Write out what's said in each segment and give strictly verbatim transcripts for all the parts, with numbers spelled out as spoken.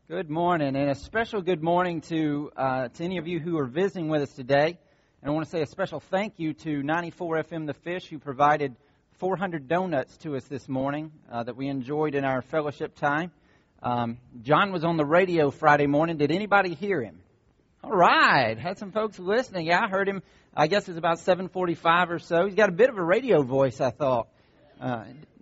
Good morning, and a special good morning to uh, to any of you who are visiting with us today. And I want to say a special thank you to ninety-four F M The Fish, who provided four hundred donuts to us this morning uh, that we enjoyed in our fellowship time. Um, John was on the radio Friday morning. Did anybody hear him? All right, had some folks listening. Yeah, I heard him. I guess it was about seven forty-five or so. He's got a bit of a radio voice, I thought. Uh,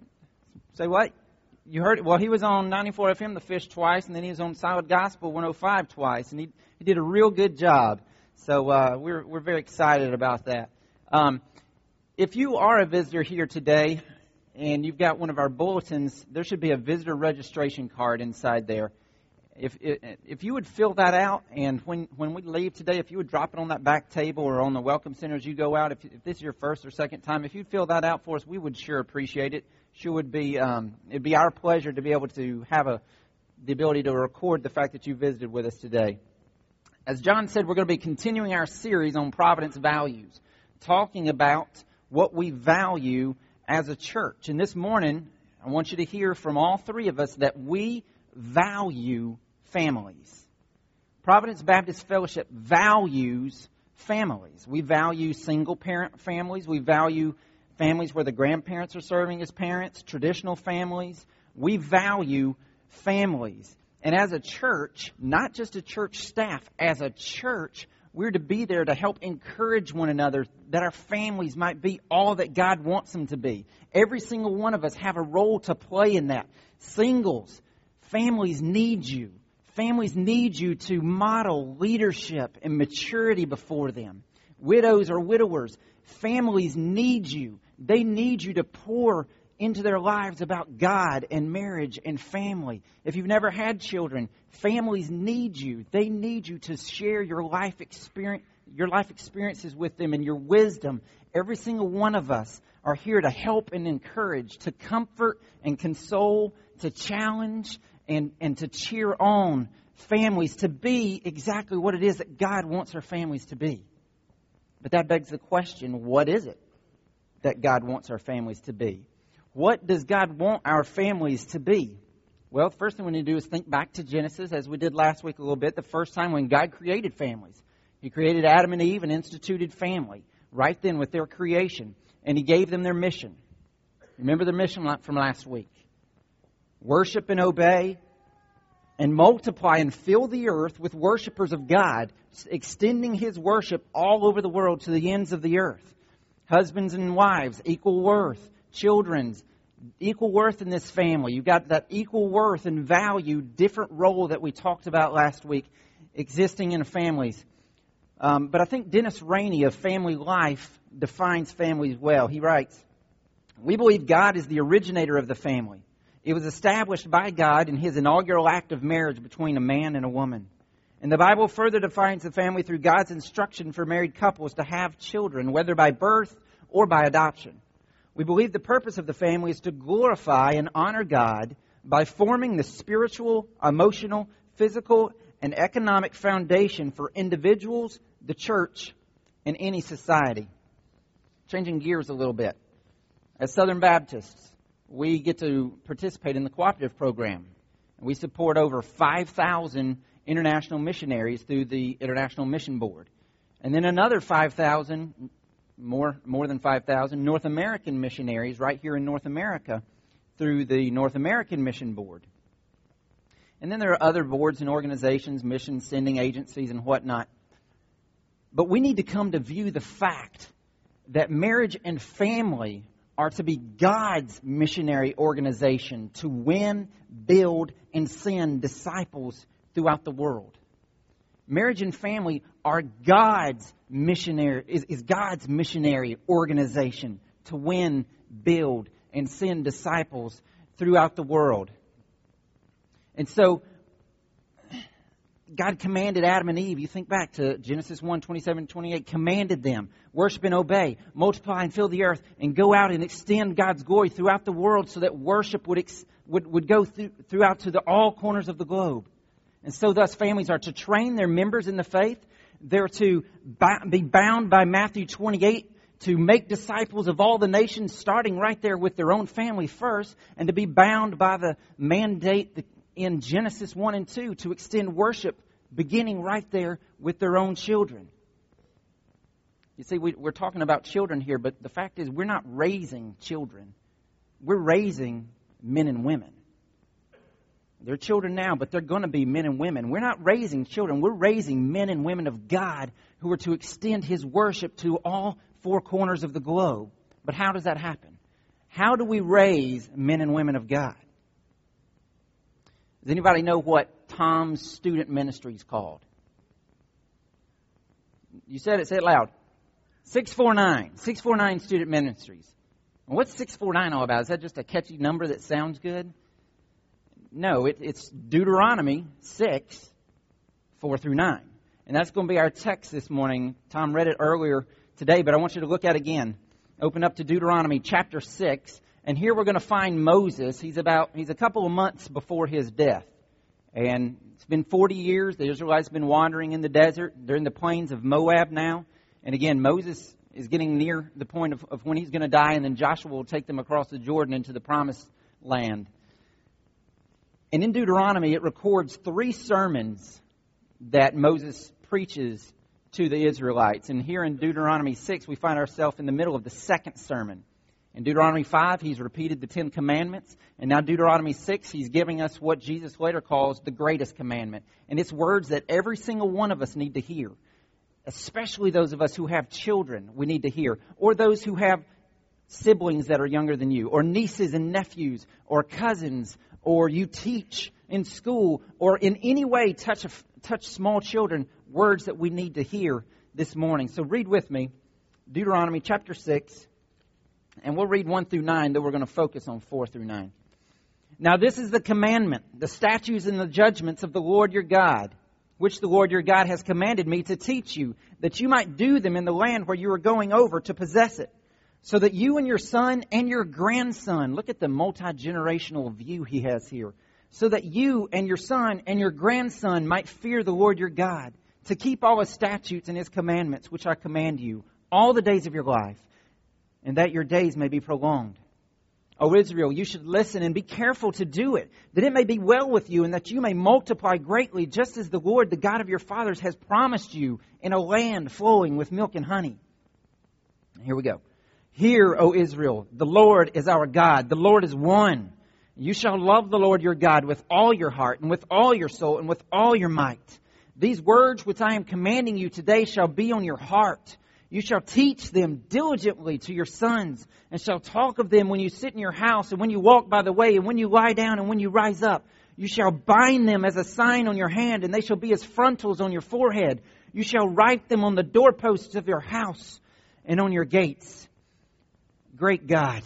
say what? You heard it. Well, he was on ninety-four F M The Fish twice, and then he was on Solid Gospel one oh five twice, and he he did a real good job. So uh, we're we're very excited about that. Um, if you are a visitor here today, and you've got one of our bulletins, there should be a visitor registration card inside there. If if you would fill that out, and when, when we leave today, if you would drop it on that back table or on the welcome center as you go out, if, if this is your first or second time, if you'd fill that out for us, we would sure appreciate it. Sure would be um, it'd be our pleasure to be able to have a the ability to record the fact that you visited with us today. As John said, we're going to be continuing our series on Providence values, talking about what we value as a church. And this morning, I want you to hear from all three of us that we value families. Providence Baptist Fellowship values families. We value single-parent families. We value families where the grandparents are serving as parents, traditional families. We value families. And as a church, not just a church staff, as a church, we're to be there to help encourage one another that our families might be all that God wants them to be. Every single one of us have a role to play in that. Singles, families need you. Families need you to model leadership and maturity before them. Widows or widowers, families need you. They need you to pour into their lives about God and marriage and family. If you've never had children, families need you. They need you to share your life experience, your life experiences with them and your wisdom. Every single one of us are here to help and encourage, to comfort and console, to challenge and, and to cheer on families to be exactly what it is that God wants our families to be. But that begs the question, what is it that God wants our families to be? What does God want our families to be? Well, the first thing we need to do is think back to Genesis, as we did last week a little bit, the first time when God created families. He created Adam and Eve and instituted family right then with their creation. And He gave them their mission. Remember the mission from last week? Worship and obey, and multiply and fill the earth with worshipers of God, extending His worship all over the world to the ends of the earth. Husbands and wives, equal worth. Children's, equal worth in this family. You've got that equal worth and value, different role that we talked about last week, existing in families. Um, but I think Dennis Rainey of Family Life defines families well. He writes, "We believe God is the originator of the family. It was established by God in His inaugural act of marriage between a man and a woman. And the Bible further defines the family through God's instruction for married couples to have children, whether by birth or by adoption. We believe the purpose of the family is to glorify and honor God by forming the spiritual, emotional, physical, and economic foundation for individuals, the church, and any society." Changing gears a little bit. As Southern Baptists, we get to participate in the cooperative program. We support over five thousand international missionaries through the International Mission Board. And then another five thousand, more, more than five thousand, North American missionaries right here in North America through the North American Mission Board. And then there are other boards and organizations, mission sending agencies and whatnot. But we need to come to view the fact that marriage and family are to be God's missionary organization to win, build, and send disciples throughout the world. Marriage and family are God's missionary is, is God's missionary organization to win, build, and send disciples throughout the world. And so God commanded Adam and Eve, you think back to Genesis one, twenty-seven, twenty-eight, commanded them, worship and obey, multiply and fill the earth, and go out and extend God's glory throughout the world so that worship would ex, would, would go through, throughout to the, all corners of the globe. And so thus families are to train their members in the faith. They're to be bound by Matthew twenty-eight to make disciples of all the nations, starting right there with their own family first, and to be bound by the mandate, the in Genesis one and two to extend worship beginning right there with their own children. You see, we, we're talking about children here, but the fact is we're not raising children. We're raising men and women. They're children now, but they're going to be men and women. We're not raising children. We're raising men and women of God who are to extend His worship to all four corners of the globe. But how does that happen? How do we raise men and women of God? Does anybody know what Tom's student ministry is called? You said it. Say it loud. six forty-nine. six forty-nine Student Ministries. And what's six forty-nine all about? Is that just a catchy number that sounds good? No, it, it's Deuteronomy six, four through nine. And that's going to be our text this morning. Tom read it earlier today, but I want you to look at it again. Open up to Deuteronomy chapter six. And here we're going to find Moses. He's about, he's a couple of months before his death. And it's been forty years. The Israelites have been wandering in the desert. They're in the plains of Moab now. And again, Moses is getting near the point of, of when he's going to die. And then Joshua will take them across the Jordan into the promised land. And in Deuteronomy, it records three sermons that Moses preaches to the Israelites. And here in Deuteronomy six, we find ourselves in the middle of the second sermon. In Deuteronomy five, he's repeated the Ten Commandments. And now Deuteronomy six, he's giving us what Jesus later calls the greatest commandment. And it's words that every single one of us need to hear. Especially those of us who have children, we need to hear. Or those who have siblings that are younger than you. Or nieces and nephews. Or cousins. Or you teach in school. Or in any way touch, touch small children. Words that we need to hear this morning. So read with me Deuteronomy chapter six. And we'll read one through nine, though we're going to focus on four through nine. Now this is the commandment, the statutes and the judgments of the Lord your God, which the Lord your God has commanded me to teach you, that you might do them in the land where you are going over to possess it, so that you and your son and your grandson, look at the multi-generational view he has here, so that you and your son and your grandson might fear the Lord your God, to keep all His statutes and His commandments, which I command you, all the days of your life, and that your days may be prolonged. O Israel, you should listen and be careful to do it, that it may be well with you and that you may multiply greatly, just as the Lord, the God of your fathers, has promised you in a land flowing with milk and honey. Here we go. Hear, O Israel, the Lord is our God. The Lord is one. You shall love the Lord your God with all your heart and with all your soul and with all your might. These words which I am commanding you today shall be on your heart. You shall teach them diligently to your sons, and shall talk of them when you sit in your house, and when you walk by the way, and when you lie down, and when you rise up. You shall bind them as a sign on your hand, and they shall be as frontals on your forehead. You shall write them on the doorposts of your house and on your gates. Great God,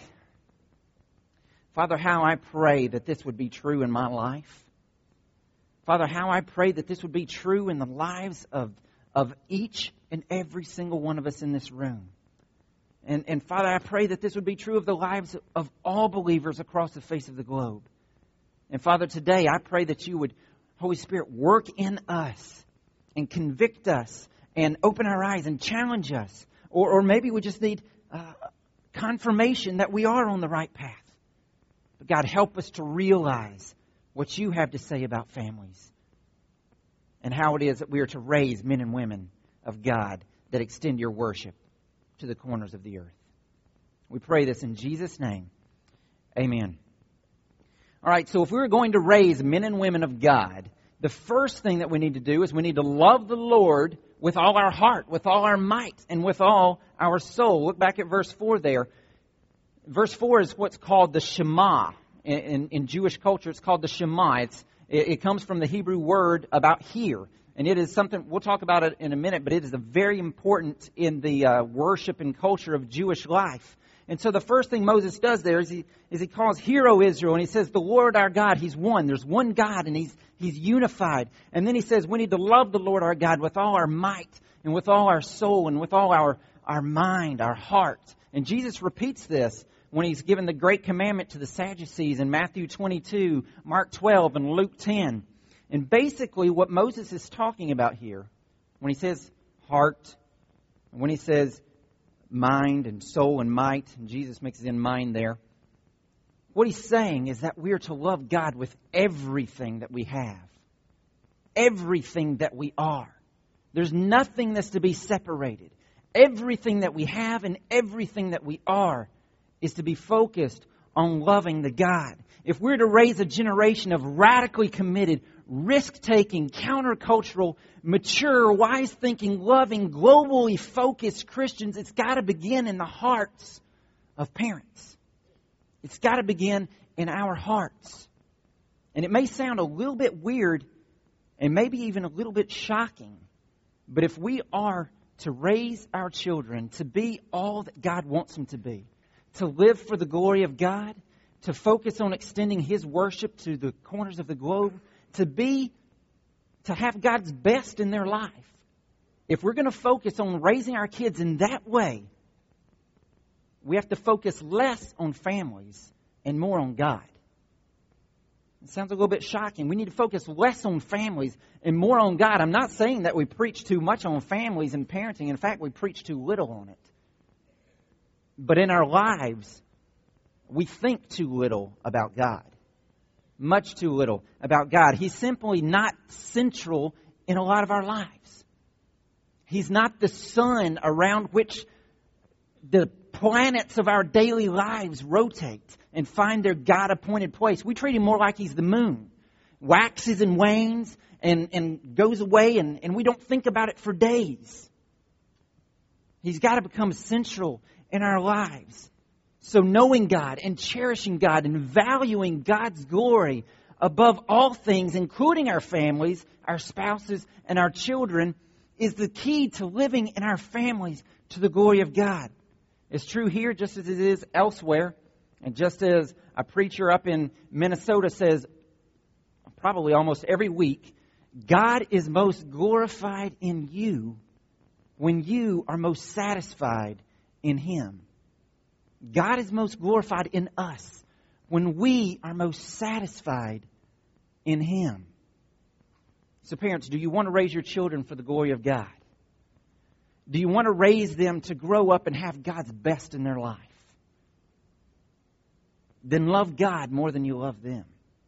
Father, how I pray that this would be true in my life. Father, how I pray that this would be true in the lives of, of each and every single one of us in this room. And, and Father, I pray that this would be true of the lives of all believers across the face of the globe. And Father, today I pray that you would, Holy Spirit, work in us and convict us and open our eyes and challenge us. Or, or maybe we just need uh, confirmation that we are on the right path. But God, help us to realize what you have to say about families and how it is that we are to raise men and women of God that extend your worship to the corners of the earth. We pray this in Jesus' name. Amen. All right, so if we were going to raise men and women of God, the first thing that we need to do is we need to love the Lord with all our heart, with all our might, and with all our soul. Look back at verse four there. Verse four is what's called the Shema. In, in, in Jewish culture, it's called the Shema. It's, it, it comes from the Hebrew word about hear. And it is something, we'll talk about it in a minute, but it is a very important in the uh, worship and culture of Jewish life. And so the first thing Moses does there is he, is he calls, Hear, O Israel, and he says, the Lord our God, He's one. There's one God, and He's He's unified. And then he says, we need to love the Lord our God with all our might, and with all our soul, and with all our, our mind, our heart. And Jesus repeats this when He's given the great commandment to the Sadducees in Matthew twenty-two, Mark twelve, and Luke ten. And basically what Moses is talking about here, when he says heart, when he says mind and soul and might, and Jesus mixes in mind there, What he's saying is that we are to love God with everything that we have. Everything that we are. There's nothing that's to be separated. Everything that we have and everything that we are is to be focused on loving the God. If we're to raise a generation of radically committed, risk-taking, countercultural, mature, wise-thinking, loving, globally focused Christians, it's got to begin in the hearts of parents. It's got to begin in our hearts. And it may sound a little bit weird and maybe even a little bit shocking, but if we are to raise our children to be all that God wants them to be, to live for the glory of God, to focus on extending His worship to the corners of the globe, to be, to have God's best in their life. If we're going to focus on raising our kids in that way, we have to focus less on families and more on God. It sounds a little bit shocking. We need to focus less on families and more on God. I'm not saying that we preach too much on families and parenting. In fact, we preach too little on it. But in our lives, we think too little about God. Much too little about God. He's simply not central in a lot of our lives. He's not the sun around which the planets of our daily lives rotate and find their God-appointed place. We treat Him more like He's the moon. Waxes and wanes and, and goes away and, and we don't think about it for days. He's got to become central in our lives. So knowing God and cherishing God and valuing God's glory above all things, including our families, our spouses, and our children, is the key to living in our families to the glory of God. It's true here just as it is elsewhere. And just as a preacher up in Minnesota says probably almost every week, God is most glorified in you when you are most satisfied in Him. God is most glorified in us when we are most satisfied in Him. So parents, do you want to raise your children for the glory of God? Do you want to raise them to grow up and have God's best in their life? Then love God more than you love them.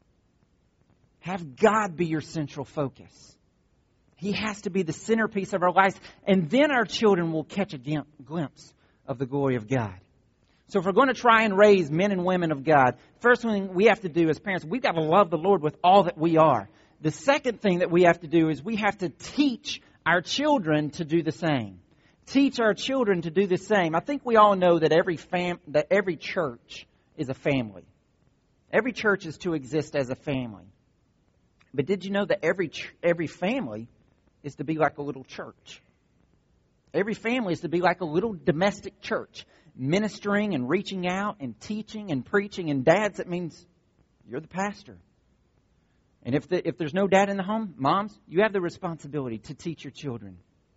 Have God be your central focus. He has to be the centerpiece of our lives, and then our children will catch a glimpse of the glory of God. So if we're going to try and raise men and women of God, first thing we have to do as parents, we've got to love the Lord with all that we are. The second thing that we have to do is we have to teach our children to do the same. Teach our children to do the same. I think we all know that every fam- that every church is a family. Every church is to exist as a family. But did you know that every ch- every family is to be like a little church? Every family is to be like a little domestic church, ministering and reaching out and teaching and preaching. And dads, it means you're the pastor. And if the, if there's no dad in the home, moms, you have the responsibility to teach your children.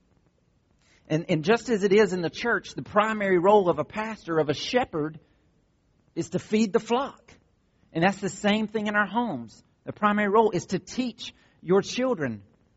And, and just as it is in the church, the primary role of a pastor, of a shepherd, is to feed the flock. And that's the same thing in our homes. The primary role is to teach your children.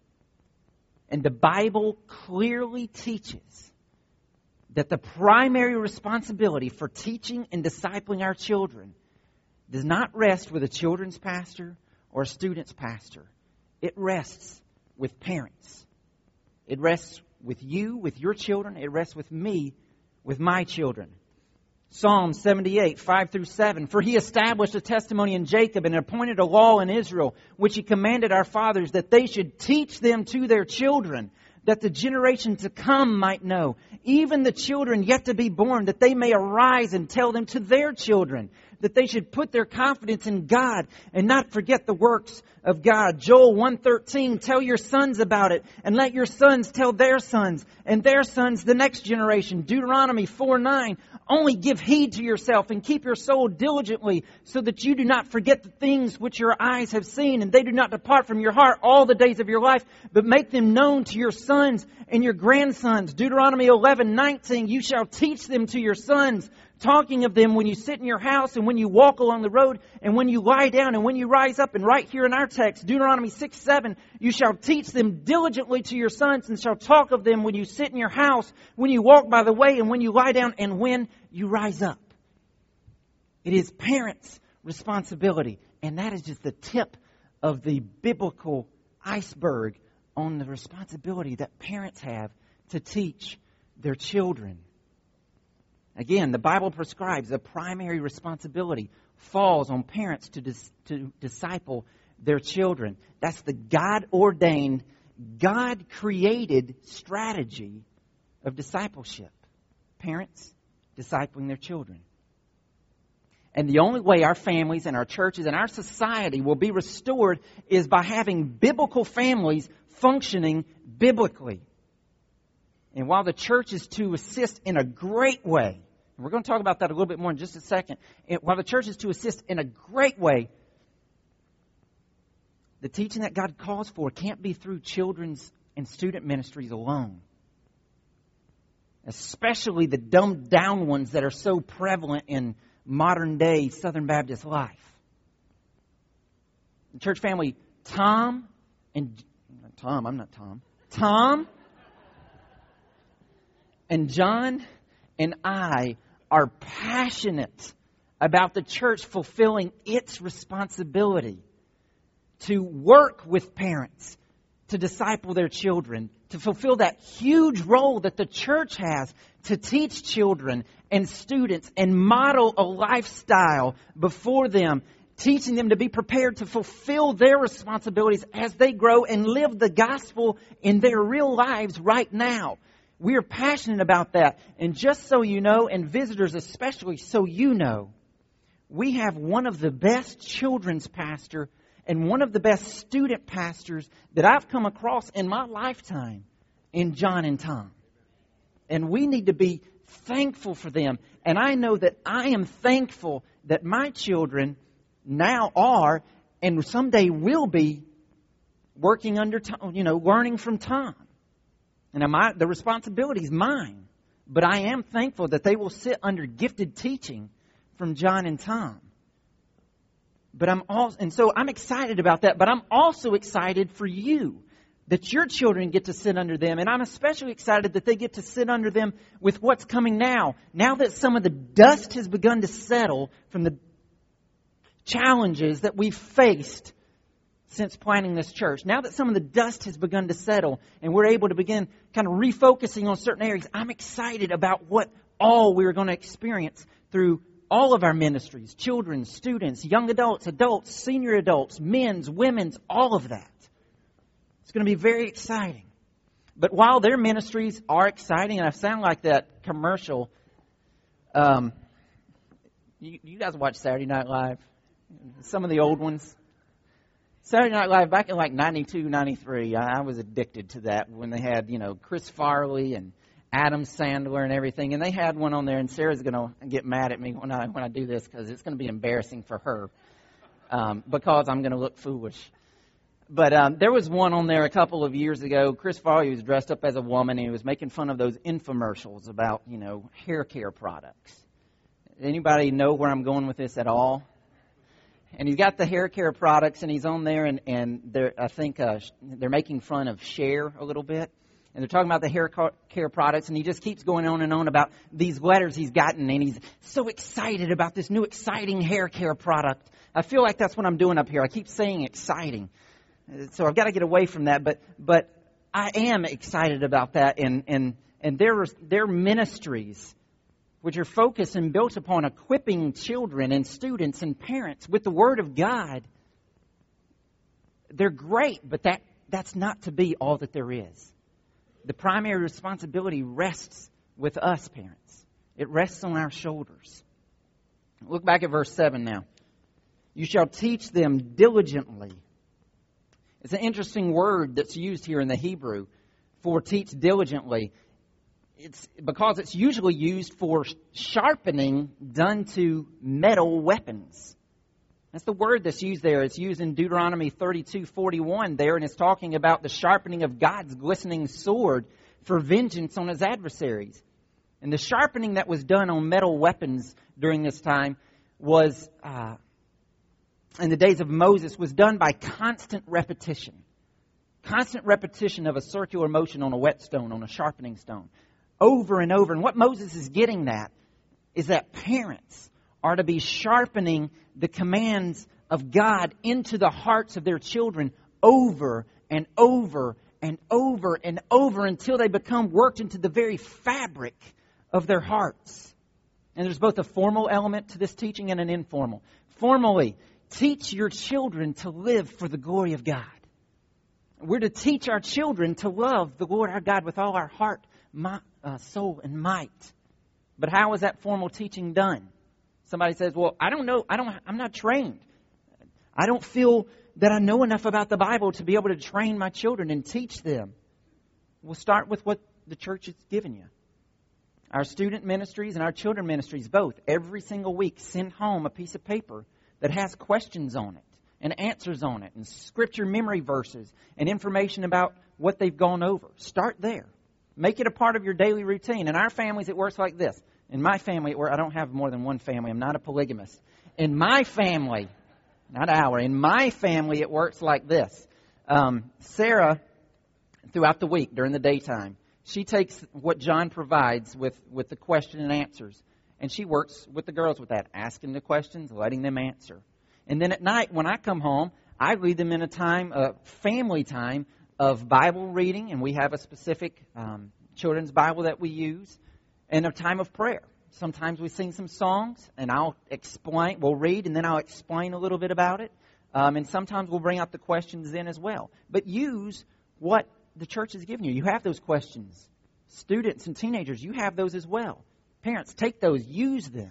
And the Bible clearly teaches that the primary responsibility for teaching and discipling our children does not rest with a children's pastor or a student's pastor. It rests with parents. It rests with you, with your children. It rests with me, with my children. Psalm seventy-eight, five through seven. For He established a testimony in Jacob and appointed a law in Israel, which He commanded our fathers that they should teach them to their children, that the generation to come might know, even the children yet to be born, that they may arise and tell them to their children, that they should put their confidence in God and not forget the works of God. Joel one thirteen, tell your sons about it, and let your sons tell their sons, and their sons the next generation. Deuteronomy four nine, only give heed to yourself and keep your soul diligently, so that you do not forget the things which your eyes have seen, and they do not depart from your heart all the days of your life, but make them known to your sons and your grandsons. Deuteronomy eleven nineteen, you shall teach them to your sons, talking of them when you sit in your house and when you walk along the road and when you lie down and when you rise up. And right here in our text, Deuteronomy six seven, you shall teach them diligently to your sons and shall talk of them when you sit in your house, when you walk by the way and when you lie down and when you rise up. It is parents' responsibility. And that is just the tip of the biblical iceberg on the responsibility that parents have to teach their children. Again, the Bible prescribes the primary responsibility falls on parents to dis- to disciple their children. That's the God-ordained, God-created strategy of discipleship. Parents discipling their children. And the only way our families and our churches and our society will be restored is by having biblical families functioning biblically. And while the church is to assist in a great way, and we're going to talk about that a little bit more in just a second, and while the church is to assist in a great way, the teaching that God calls for can't be through children's and student ministries alone. Especially the dumbed down ones that are so prevalent in modern day Southern Baptist life. The church family, Tom and Tom, I'm not Tom. Tom and John and I are passionate about the church fulfilling its responsibility to work with parents, to disciple their children, to fulfill that huge role that the church has to teach children and students and model a lifestyle before them, teaching them to be prepared to fulfill their responsibilities as they grow and live the gospel in their real lives right now. We are passionate about that. And just so you know, and visitors especially so you know, we have one of the best children's pastors and one of the best student pastors that I've come across in my lifetime in John and Tom. And we need to be thankful for them. And I know that I am thankful that my children now are and someday will be working under Tom, you know, learning from Tom. And my, the responsibility is mine. But I am thankful that they will sit under gifted teaching from John and Tom. But I'm also, and so I'm excited about that. But I'm also excited for you that your children get to sit under them. And I'm especially excited that they get to sit under them with what's coming now. Now that some of the dust has begun to settle from the challenges that we've faced since planning this church. Now that some of the dust has begun to settle and we're able to begin kind of refocusing on certain areas, I'm excited about what all we're going to experience through all of our ministries, children, students, young adults, adults, senior adults, men's, women's, all of that. It's going to be very exciting. But while their ministries are exciting, and I sound like that commercial, um, you, you guys watch Saturday Night Live? Some of the old ones. Saturday Night Live, back in like ninety-two, ninety-three, I, I was addicted to that when they had, you know, Chris Farley and Adam Sandler and everything. And they had one on there, and Sarah's going to get mad at me when I when I do this because it's going to be embarrassing for her um, because I'm going to look foolish. But um, there was one on there a couple of years ago. Chris Farley was dressed up as a woman, and he was making fun of those infomercials about, you know, hair care products. Anybody know where I'm going with this at all? And he's got the hair care products, and he's on there, and, and they're, I think uh, they're making fun of Cher a little bit. And they're talking about the hair care products, and he just keeps going on and on about these letters he's gotten, and he's so excited about this new exciting hair care product. I feel like that's what I'm doing up here. I keep saying exciting. So I've got to get away from that, but but I am excited about that, and and and their their ministries, which are focused and built upon equipping children and students and parents with the Word of God. They're great, but that that's not to be all that there is. The primary responsibility rests with us, parents. It rests on our shoulders. Look back at verse seven now. You shall teach them diligently. It's an interesting word that's used here in the Hebrew for teach diligently. It's because it's usually used for sharpening done to metal weapons. That's the word that's used there. It's used in Deuteronomy thirty-two forty-one there, and it's talking about the sharpening of God's glistening sword for vengeance on his adversaries. And the sharpening that was done on metal weapons during this time was, uh, in the days of Moses, was done by constant repetition. Constant repetition of a circular motion on a whetstone, on a sharpening stone. Over and over. And what Moses is getting at is that parents are to be sharpening the commands of God into the hearts of their children over and over and over and over until they become worked into the very fabric of their hearts. And there's both a formal element to this teaching and an informal. Formally, teach your children to live for the glory of God. We're to teach our children to love the Lord our God with all our heart, my, uh, soul, and might. But how is that formal teaching done? Somebody says, well, I don't know, I don't, I'm not trained. I don't feel that I know enough about the Bible to be able to train my children and teach them. We'll start with what the church has given you. Our student ministries and our children ministries both, every single week, send home a piece of paper that has questions on it and answers on it and scripture memory verses and information about what they've gone over. Start there. Make it a part of your daily routine. In our families, it works like this. In my family, where I don't have more than one family, I'm not a polygamist. In my family, not our, in my family, it works like this. Um, Sarah, throughout the week, during the daytime, she takes what John provides with, with the question and answers, and she works with the girls with that, asking the questions, letting them answer. And then at night, when I come home, I lead them in a time, a family time of Bible reading, and we have a specific um, children's Bible that we use, and a time of prayer. Sometimes we sing some songs, and I'll explain, we'll read, and then I'll explain a little bit about it. Um, and sometimes we'll bring out the questions in as well. But use what the church has given you. You have those questions. Students and teenagers, you have those as well. Parents, take those, use them.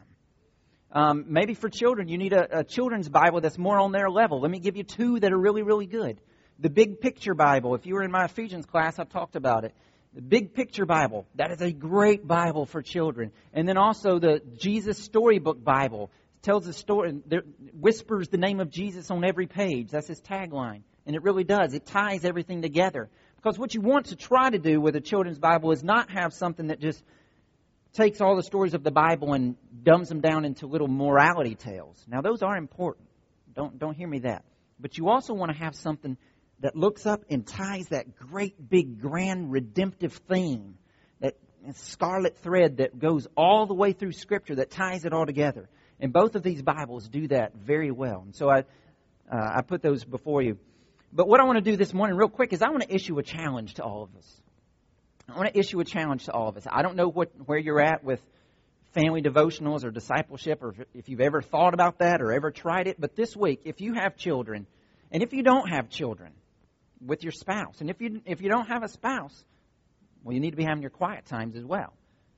Um, maybe for children, you need a, a children's Bible that's more on their level. Let me give you two that are really, really good. The Big Picture Bible. If you were in my Ephesians class, I talked about it. The Big Picture Bible. That is a great Bible for children. And then also the Jesus Storybook Bible. It tells the story, whispers the name of Jesus on every page. That's his tagline. And it really does. It ties everything together. Because what you want to try to do with a children's Bible is not have something that just takes all the stories of the Bible and dumbs them down into little morality tales. Now, those are important. Don't, don't hear me that. But you also want to have something that looks up and ties that great, big, grand, redemptive theme, that scarlet thread that goes all the way through Scripture, that ties it all together. And both of these Bibles do that very well. And so I, uh, I put those before you. But what I want to do this morning real quick is I want to issue a challenge to all of us. I want to issue a challenge to all of us. I don't know what where you're at with family devotionals or discipleship, or if you've ever thought about that or ever tried it. But this week, if you have children, and if you don't have children, with your spouse. And if you if you don't have a spouse, well, you need to be having your quiet times as well.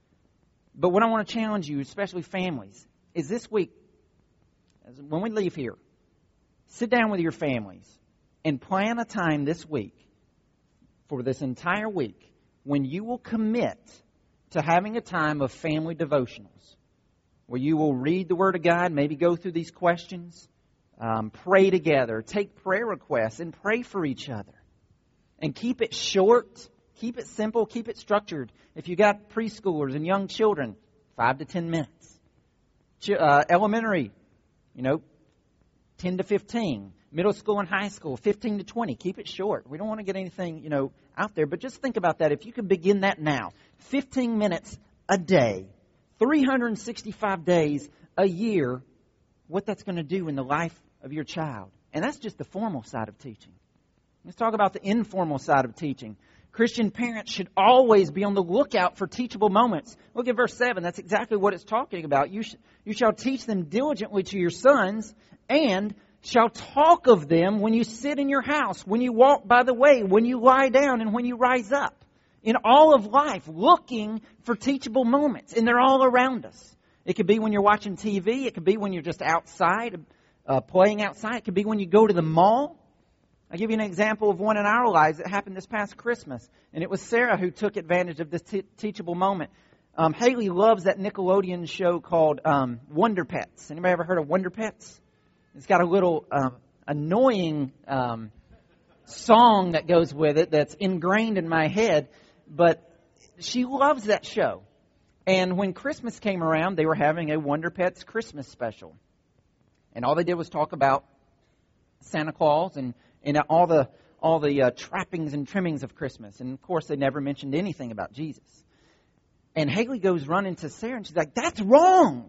But what I want to challenge you, especially families, is this week, when we leave here, sit down with your families and plan a time this week, for this entire week, when you will commit to having a time of family devotionals, where you will read the Word of God, maybe go through these questions, Um, pray together, take prayer requests, and pray for each other. And keep it short, keep it simple, keep it structured. If you got preschoolers and young children, five to ten minutes. Ch- uh, elementary, you know, ten to fifteen. Middle school and high school, fifteen to twenty. Keep it short. We don't want to get anything, you know, out there. But just think about that. If you can begin that now, fifteen minutes a day, three hundred sixty-five days a year, what that's going to do in the life of your child. And that's just the formal side of teaching. Let's talk about the informal side of teaching. Christian parents should always be on the lookout for teachable moments. Look at verse seven. That's exactly what it's talking about. You, sh- you shall teach them diligently to your sons, and shall talk of them when you sit in your house, when you walk by the way, when you lie down, and when you rise up. In all of life, looking for teachable moments. And they're all around us. It could be when you're watching T V. It could be when you're just outside, uh, playing outside. It could be when you go to the mall. I'll give you an example of one in our lives that happened this past Christmas. And it was Sarah who took advantage of this t- teachable moment. Um, Haley loves that Nickelodeon show called um, Wonder Pets. Anybody ever heard of Wonder Pets? It's got a little um, annoying um, song that goes with it that's ingrained in my head. But she loves that show. And when Christmas came around, they were having a Wonder Pets Christmas special. And all they did was talk about Santa Claus and, and all the all the uh, trappings and trimmings of Christmas. And, of course, they never mentioned anything about Jesus. And Haley goes running to Sarah, and she's like, that's wrong.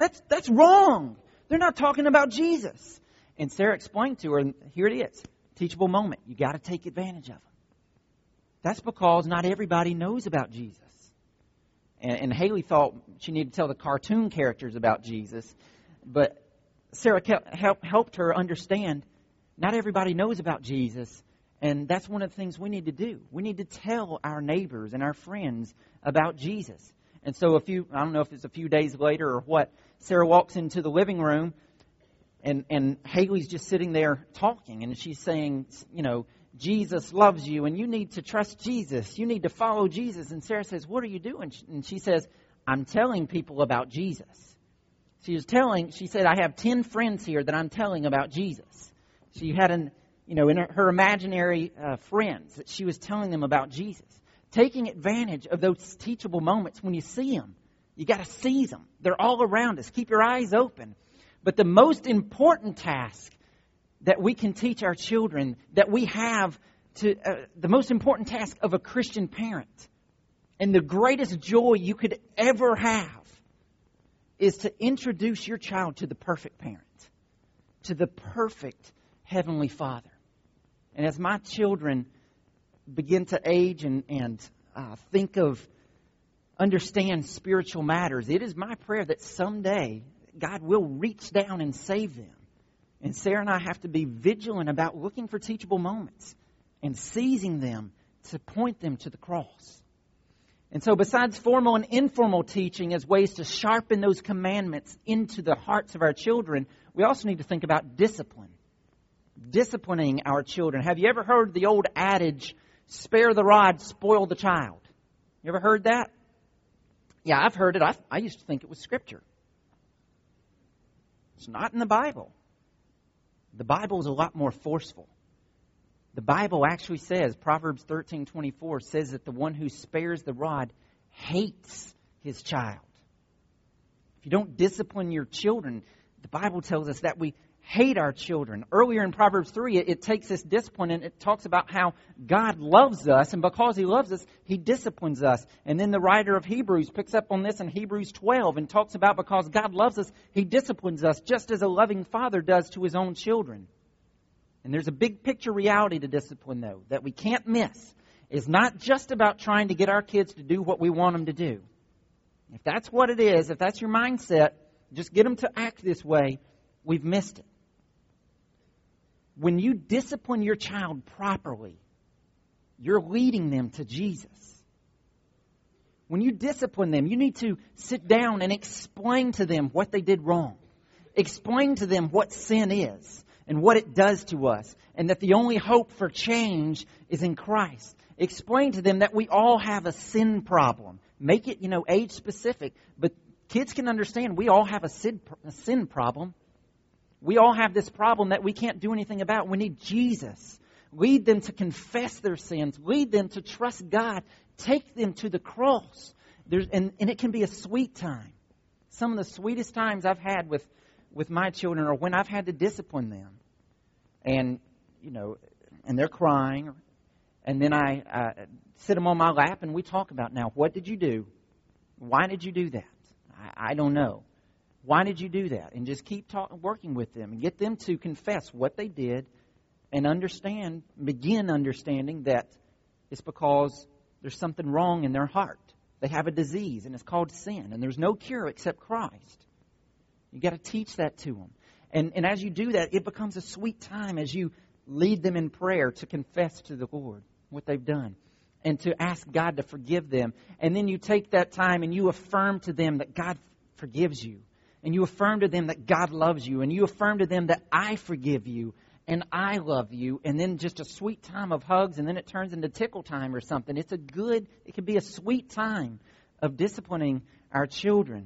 That's, that's wrong. They're not talking about Jesus. And Sarah explained to her, and here it is, teachable moment. You got to take advantage of them. That's because not everybody knows about Jesus. And, and Haley thought she needed to tell the cartoon characters about Jesus. But Sarah kept, help, helped her understand not everybody knows about Jesus. And that's one of the things we need to do. We need to tell our neighbors and our friends about Jesus. And so a few, I don't know if it's a few days later or what, Sarah walks into the living room and, and Haley's just sitting there talking. And she's saying, you know, Jesus loves you and you need to trust Jesus. You need to follow Jesus. And Sarah says, what are you doing? And she says, I'm telling people about Jesus. She was telling, she said, I have ten friends here that I'm telling about Jesus. She had an, you know, in her, her imaginary uh, friends that she was telling them about Jesus. Taking advantage of those teachable moments when you see them. You got to seize them. They're all around us. Keep your eyes open. But the most important task that we can teach our children, that we have to, uh, the most important task of a Christian parent, and the greatest joy you could ever have, is to introduce your child to the perfect parent, to the perfect Heavenly Father. And as my children begin to age and, and uh, think of, understand spiritual matters, it is my prayer that someday God will reach down and save them. And Sarah and I have to be vigilant about looking for teachable moments and seizing them to point them to the cross. And so besides formal and informal teaching as ways to sharpen those commandments into the hearts of our children, we also need to think about discipline. Disciplining our children. Have you ever heard the old adage, spare the rod, spoil the child? You ever heard that? Yeah, I've heard it. I, I used to think it was Scripture. It's not in the Bible. The Bible is a lot more forceful. The Bible actually says, Proverbs thirteen twenty-four says that the one who spares the rod hates his child. If you don't discipline your children, the Bible tells us that we hate our children. Earlier in Proverbs three, it, it takes this discipline and it talks about how God loves us, and because He loves us, He disciplines us. And then the writer of Hebrews picks up on this in Hebrews twelve and talks about because God loves us, He disciplines us just as a loving father does to his own children. And there's a big picture reality to discipline, though, that we can't miss. It's not just about trying to get our kids to do what we want them to do. If that's what it is, if that's your mindset, just get them to act this way, we've missed it. When you discipline your child properly, you're leading them to Jesus. When you discipline them, you need to sit down and explain to them what they did wrong. Explain to them what sin is and what it does to us, and that the only hope for change is in Christ. Explain to them that we all have a sin problem. Make it, you know, age specific, but kids can understand we all have a sin, a sin problem. We all have this problem that we can't do anything about. We need Jesus. Lead them to confess their sins. Lead them to trust God. Take them to the cross. There's, and, and it can be a sweet time. Some of the sweetest times I've had with, with my children are when I've had to discipline them. And, you know, and they're crying. And then I uh, sit them on my lap and we talk about, now, what did you do? Why did you do that? I, I don't know. Why did you do that? And just keep talk, working with them and get them to confess what they did and understand, begin understanding that it's because there's something wrong in their heart. They have a disease and it's called sin, and there's no cure except Christ. You got to teach that to them. And, and as you do that, it becomes a sweet time as you lead them in prayer to confess to the Lord what they've done and to ask God to forgive them. And then you take that time and you affirm to them that God forgives you. And you affirm to them that God loves you. And you affirm to them that I forgive you and I love you. And then just a sweet time of hugs, and then it turns into tickle time or something. It's a good, it can be a sweet time of disciplining our children.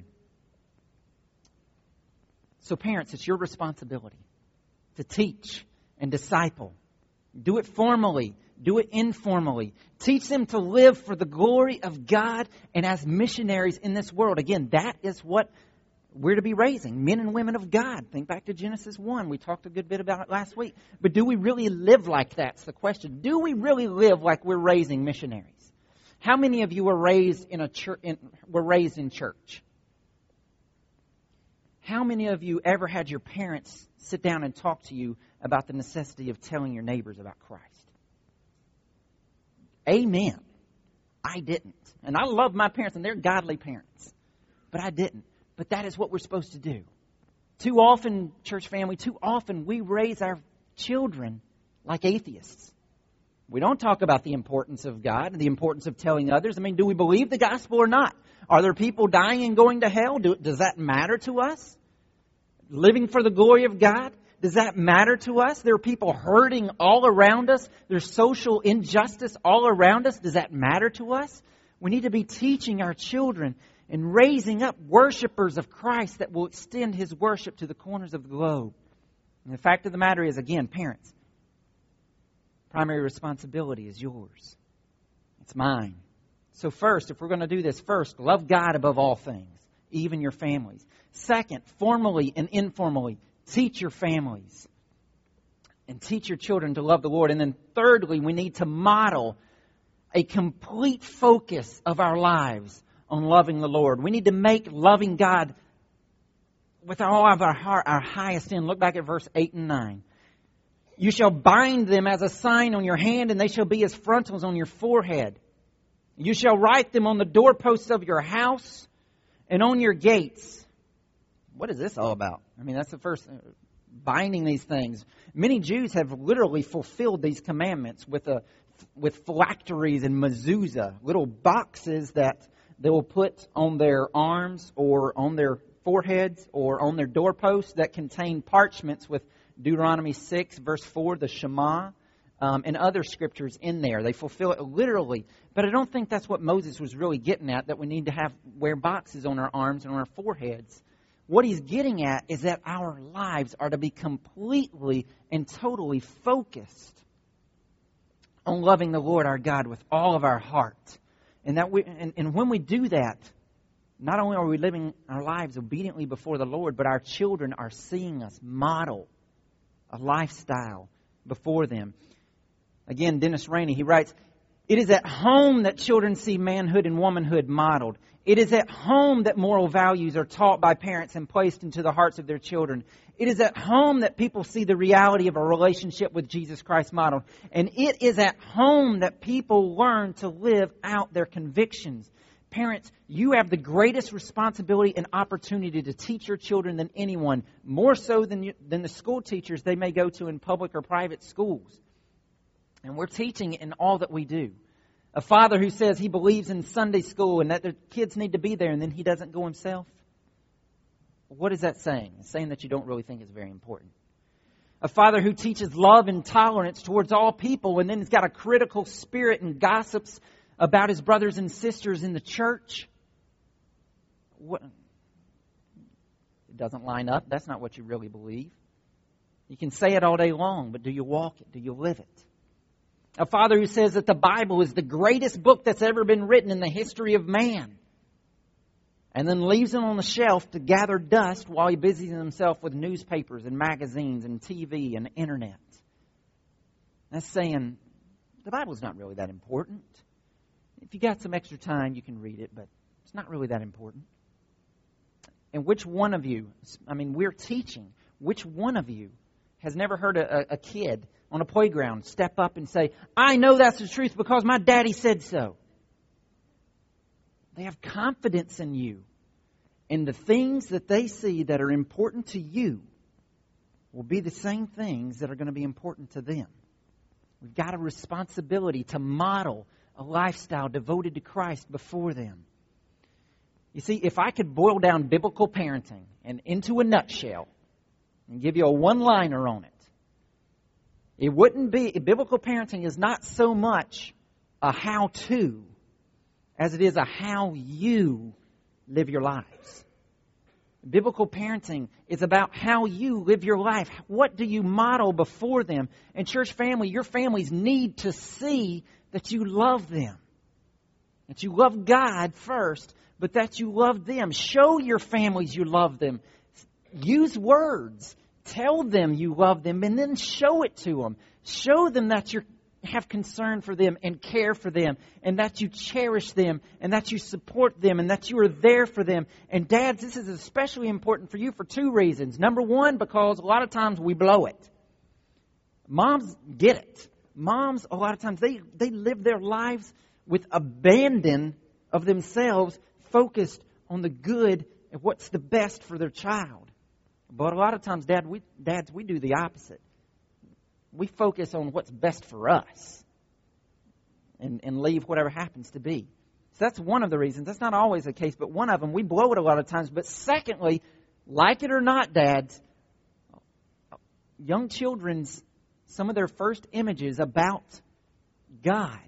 So parents, it's your responsibility to teach and disciple. Do it formally. Do it informally. Teach them to live for the glory of God and as missionaries in this world. Again, that is what we're to be raising, men and women of God. Think back to Genesis one. We talked a good bit about it last week. But do we really live like that? That's the question. Do we really live like we're raising missionaries? How many of you were raised in a church? In, were raised in church? How many of you ever had your parents sit down and talk to you about the necessity of telling your neighbors about Christ? Amen. I didn't. And I love my parents, and they're godly parents. But I didn't. But that is what we're supposed to do. Too often, church family, too often we raise our children like atheists. We don't talk about the importance of God and the importance of telling others. I mean, do we believe the gospel or not? Are there people dying and going to hell? Do, does that matter to us? Living for the glory of God? Does that matter to us? There are people hurting all around us. There's social injustice all around us. Does that matter to us? We need to be teaching our children and raising up worshipers of Christ that will extend His worship to the corners of the globe. And the fact of the matter is, again, parents, primary responsibility is yours. It's mine. So first, if we're going to do this, first, love God above all things, even your families. Second, formally and informally, teach your families and teach your children to love the Lord. And then thirdly, we need to model a complete focus of our lives on loving the Lord. We need to make loving God with all of our heart our highest end. Look back at verse eight and nine. You shall bind them as a sign on your hand, and they shall be as frontals on your forehead. You shall write them on the doorposts of your house and on your gates. What is this all about? I mean, that's the first, uh, binding these things. Many Jews have literally fulfilled these commandments with a, with phylacteries and mezuzah, little boxes that they will put on their arms or on their foreheads or on their doorposts that contain parchments with Deuteronomy six, verse four, the Shema, um, and other scriptures in there. They fulfill it literally. But I don't think that's what Moses was really getting at, that we need to have wear boxes on our arms and on our foreheads. What he's getting at is that our lives are to be completely and totally focused on loving the Lord our God with all of our heart. And that we, and, and when we do that, not only are we living our lives obediently before the Lord, but our children are seeing us model a lifestyle before them. Again, Dennis Rainey, he writes, it is at home that children see manhood and womanhood modeled. It is at home that moral values are taught by parents and placed into the hearts of their children. It is at home that people see the reality of a relationship with Jesus Christ modeled. And it is at home that people learn to live out their convictions. Parents, you have the greatest responsibility and opportunity to teach your children than anyone, more so than, you, than the school teachers they may go to in public or private schools. And we're teaching in all that we do. A father who says he believes in Sunday school and that their kids need to be there and then he doesn't go himself. What is that saying? It's saying that you don't really think it's very important. A father who teaches love and tolerance towards all people and then has got a critical spirit and gossips about his brothers and sisters in the church. What? It doesn't line up. That's not what you really believe. You can say it all day long, but do you walk it? Do you live it? A father who says that the Bible is the greatest book that's ever been written in the history of man, and then leaves it on the shelf to gather dust while he busies himself with newspapers and magazines and T V and internet. That's saying the Bible's not really that important. If you got some extra time, you can read it, but it's not really that important. And which one of you, I mean, we're teaching, which one of you has never heard a, a kid on a playground step up and say, I know that's the truth because my daddy said so? They have confidence in you. And the things that they see that are important to you will be the same things that are going to be important to them. We've got a responsibility to model a lifestyle devoted to Christ before them. You see, if I could boil down biblical parenting and into a nutshell and give you a one-liner on it, it wouldn't be, biblical parenting is not so much a how-to as it is a how you live your lives. Biblical parenting is about how you live your life. What do you model before them? And church family, your families need to see that you love them. That you love God first, but that you love them. Show your families you love them. Use words. Tell them you love them and then show it to them. Show them that you're have concern for them and care for them, and that you cherish them, and that you support them, and that you are there for them. And dads, this is especially important for you for two reasons. Number one, because a lot of times we blow it. Moms get it. Moms, a lot of times, they, they live their lives with abandon of themselves, focused on the good and what's the best for their child. But a lot of times, Dad, we, dads, we do the opposite. We focus on what's best for us and, and leave whatever happens to be. So that's one of the reasons. That's not always the case, but one of them, we blow it a lot of times. But secondly, like it or not, dads, young children's, some of their first images about God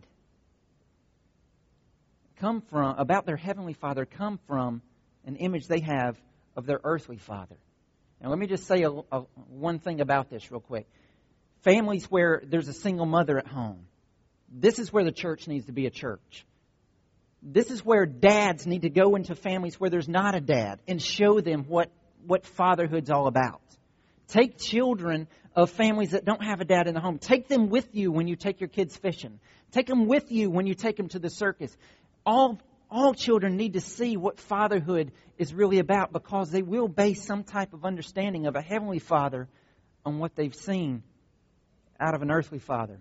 come from, about their Heavenly Father, come from an image they have of their earthly father. Now, let me just say a, a, one thing about this real quick. Families where there's a single mother at home, this is where the church needs to be a church. This is where dads need to go into families where there's not a dad and show them what, what fatherhood's all about. Take children of families that don't have a dad in the home. Take them with you when you take your kids fishing. Take them with you when you take them to the circus. All, all children need to see what fatherhood is really about, because they will base some type of understanding of a heavenly father on what they've seen out of an earthly father.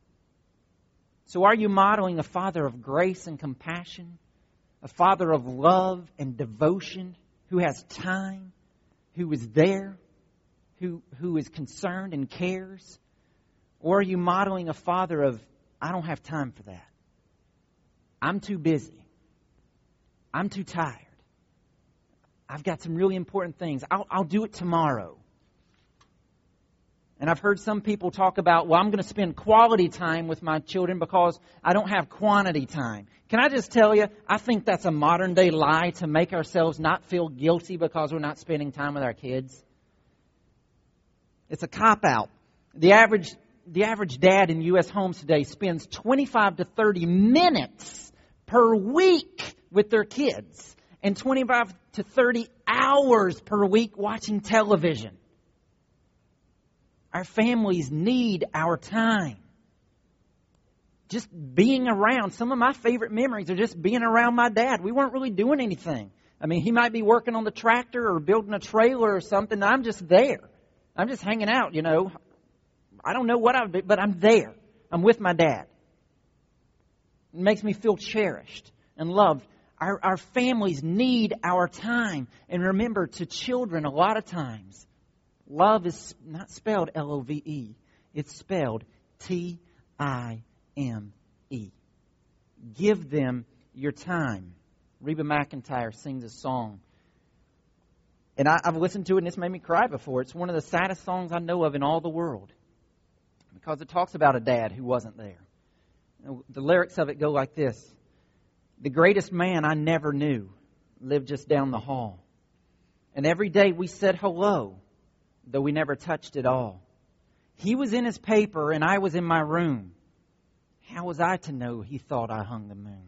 So are you modeling a father of grace and compassion? A father of love and devotion, who has time, who is there, who, who is concerned and cares? Or are you modeling a father of, I don't have time for that. I'm too busy. I'm too tired. I've got some really important things. I'll, I'll do it tomorrow. And I've heard some people talk about, well, I'm going to spend quality time with my children because I don't have quantity time. Can I just tell you, I think that's a modern day lie to make ourselves not feel guilty because we're not spending time with our kids. It's a cop-out. The average, the average dad in U S homes today spends twenty-five to thirty minutes per week with their kids and twenty-five to thirty hours per week watching television. Our families need our time. Just being around. Some of my favorite memories are just being around my dad. We weren't really doing anything. I mean, he might be working on the tractor or building a trailer or something. I'm just there. I'm just hanging out, you know. I don't know what I would do, but I'm there. I'm with my dad. It makes me feel cherished and loved. Our, our families need our time. And remember, to children, a lot of times, love is not spelled L O V E. It's spelled T I M E. Give them your time. Reba McEntire sings a song. And I, I've listened to it and it's made me cry before. It's one of the saddest songs I know of in all the world. Because it talks about a dad who wasn't there. The lyrics of it go like this. The greatest man I never knew lived just down the hall. And every day we said hello, though we never touched at all. He was in his paper and I was in my room. How was I to know he thought I hung the moon?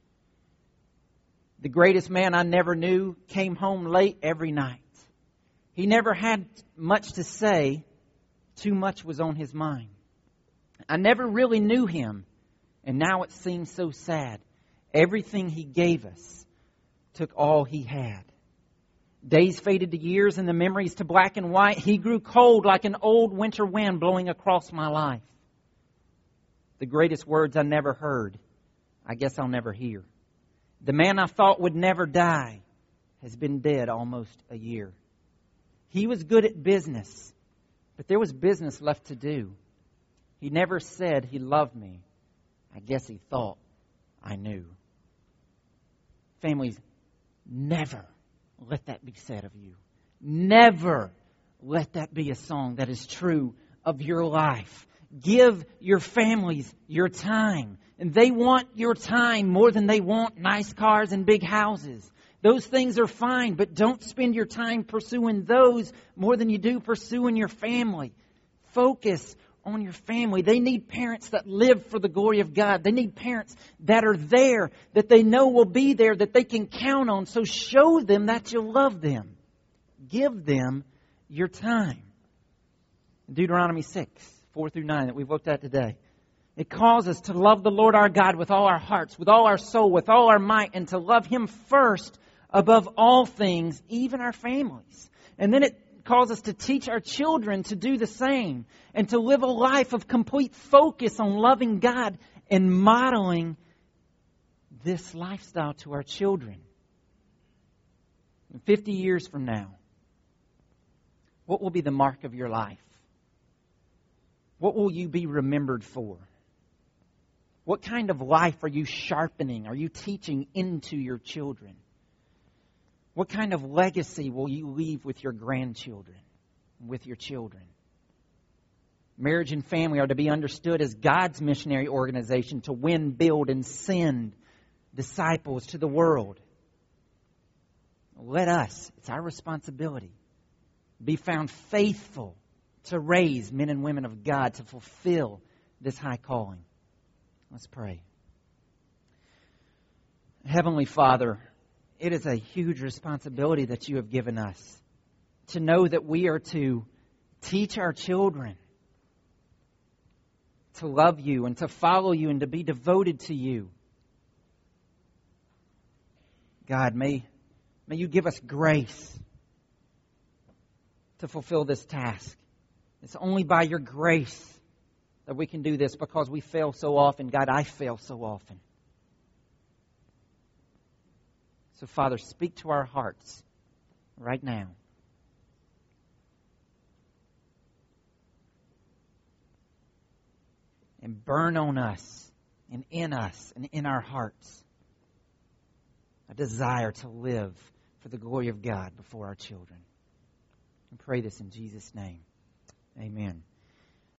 The greatest man I never knew came home late every night. He never had much to say. Too much was on his mind. I never really knew him, and now it seems so sad. Everything he gave us took all he had. Days faded to years and the memories to black and white. He grew cold like an old winter wind blowing across my life. The greatest words I never heard, I guess I'll never hear. The man I thought would never die has been dead almost a year. He was good at business, but there was business left to do. He never said he loved me. I guess he thought I knew. Families, never let that be said of you. Never let that be a song that is true of your life. Give your families your time. And they want your time more than they want nice cars and big houses. Those things are fine, but don't spend your time pursuing those more than you do pursuing your family. Focus on your family. They need parents that live for the glory of God. They need parents that are there, that they know will be there, that they can count on. So show them that you love them. Give them your time. Deuteronomy six, four through nine that we've looked at today. It calls us to love the Lord our God with all our hearts, with all our soul, with all our might, and to love Him first above all things, even our families. And then it calls us to teach our children to do the same and to live a life of complete focus on loving God and modeling this lifestyle to our children. fifty years from now, what will be the mark of your life? What will you be remembered for? What kind of life are you sharpening? Are you teaching into your children? What kind of legacy will you leave with your grandchildren, with your children? Marriage and family are to be understood as God's missionary organization to win, build, and send disciples to the world. Let us, it's our responsibility, be found faithful to raise men and women of God to fulfill this high calling. Let's pray. Heavenly Father, it is a huge responsibility that you have given us to know that we are to teach our children to love you and to follow you and to be devoted to you. God, may, may you give us grace to fulfill this task. It's only by your grace that we can do this because we fail so often. God, I fail so often. So, Father, speak to our hearts right now. And burn on us and in us and in our hearts a desire to live for the glory of God before our children. I pray this in Jesus' name. Amen.